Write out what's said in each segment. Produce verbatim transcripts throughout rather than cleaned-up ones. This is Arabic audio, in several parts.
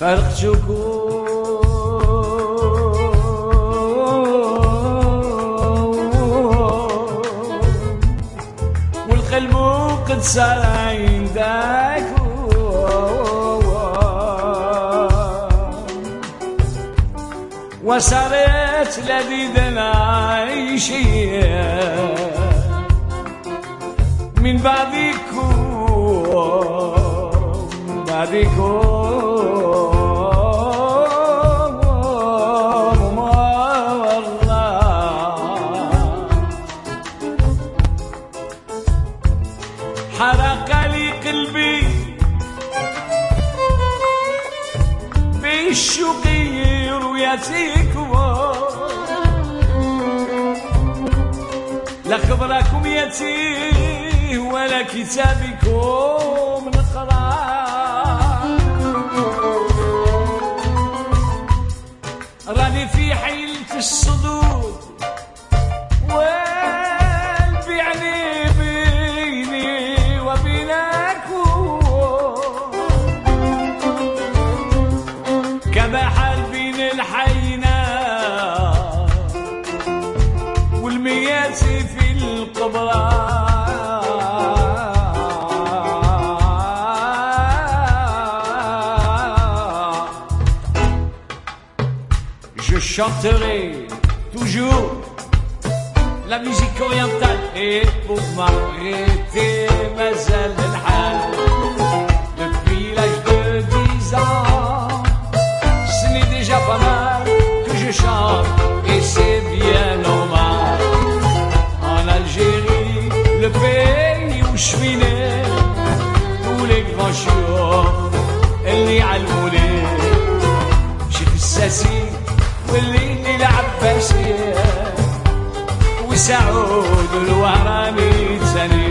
فرقتكم والقلب قد صار عندك وصارت لذيذ العيشية من بعدكم بعدكم حرق لي قلبي بالشوق رؤيتكم لا خبركم يتيه ولا كتابكم نقرا راني في حيلة الصدور والقلب يعني بيني وبينكم كما حال بين الحينا والميات في القبر. Je chanterai toujours la musique orientale et pour m'arrêter mazal الحال depuis l'âge de dix ans ce n'est déjà pas mal que je chante et c'est bien normal. En Algérie le pays où je suis né tous les grands chiots اللي علموني شيخ الساسي والليل العباسية وسعود الوهراني تاني.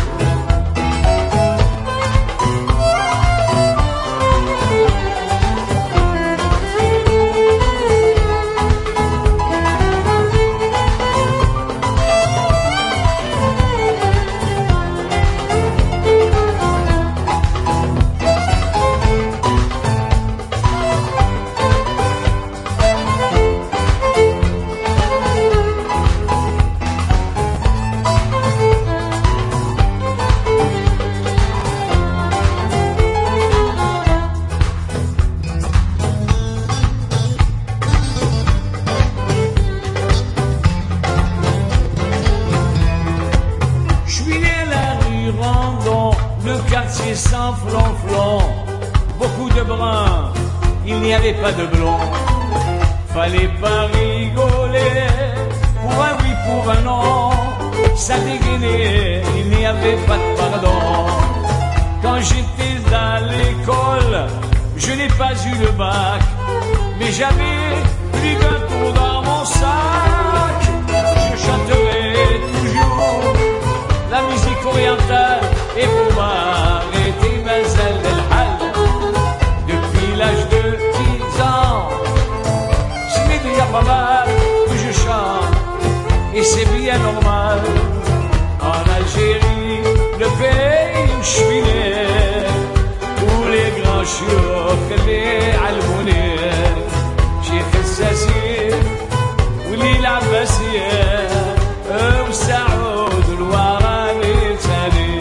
Le quartier sans flanflon, beaucoup de bruns, il n'y avait pas de blond. Fallait pas rigoler, pour un oui, pour un non, ça dégainait, il n'y avait pas de pardon. Quand j'étais à l'école, je n'ai pas eu le bac, mais j'avais plus d'un tour dans mon sac. Je chanterai toujours la musique orientale et pour m'arrêter mazal الحال depuis l'âge de dix ans ce n'est déjà pas mal que je chante et c'est bien normal. En Algérie le pays où je suis né tous les grands chiots اللي علموني شيخ الساسي واللي العباسية وسعود الوهراني تاني.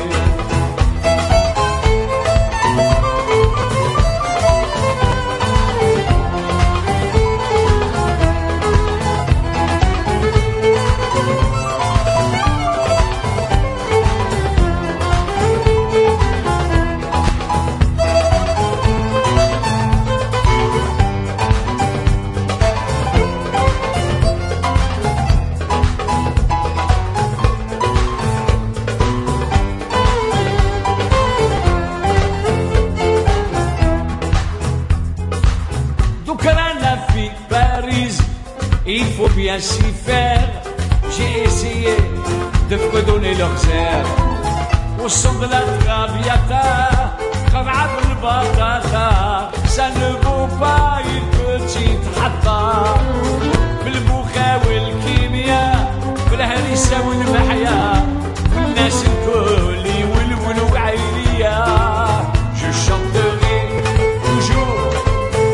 Il faut bien s'y faire, j'ai essayé de fredonner leurs airs au son de la traviata, comme Abel Batata, ça ne vaut pas une petite hatta. بالبوخا والكيمياء بالهريسة والمحيا والناس الكل يولولوا عينيا. Je chanterai toujours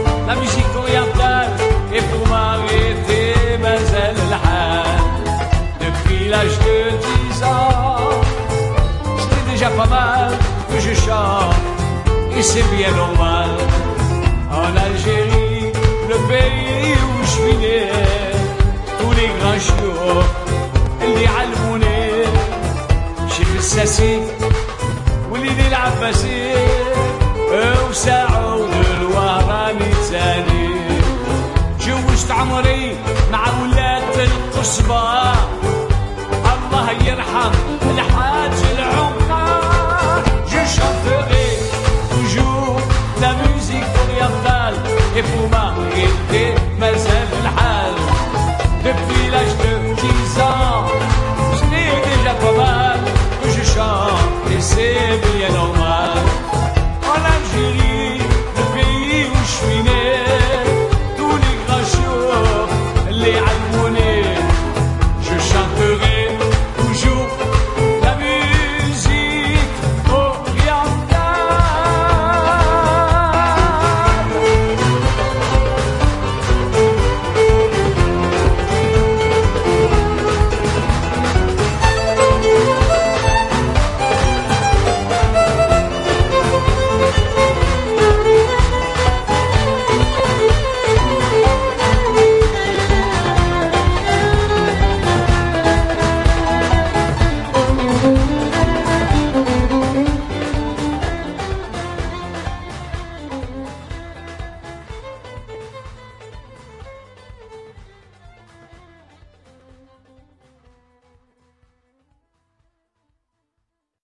déjà pas mal que je chante, et c'est bien normal. En Algérie, le pays où je suis né, tous les grands chiots, اللي علموني شيخ الساسي وليد العباسي وسعود الوهراني تاني. جوزت عمري مع ولاد القصبة، الله يرحم الحاج